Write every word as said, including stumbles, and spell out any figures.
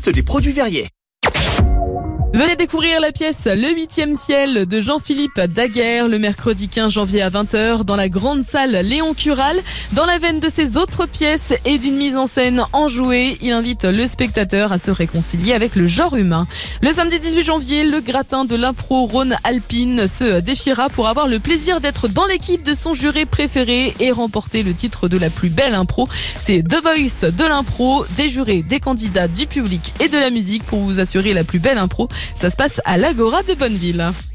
spécialiste des produits verriers. Venez découvrir la pièce Le huitième ciel de Jean-Philippe Daguerre le mercredi quinze janvier à vingt heures dans la grande salle Léon Cural. Dans la veine de ses autres pièces et d'une mise en scène enjouée, il invite le spectateur à se réconcilier avec le genre humain. Le samedi dix-huit janvier, le gratin de l'impro Rhône-Alpine se défiera pour avoir le plaisir d'être dans l'équipe de son juré préféré et remporter le titre de la plus belle impro. C'est The Voice de l'impro, des jurés, des candidats, du public et de la musique pour vous assurer la plus belle impro. Ça se passe à l'Agora de Bonneville.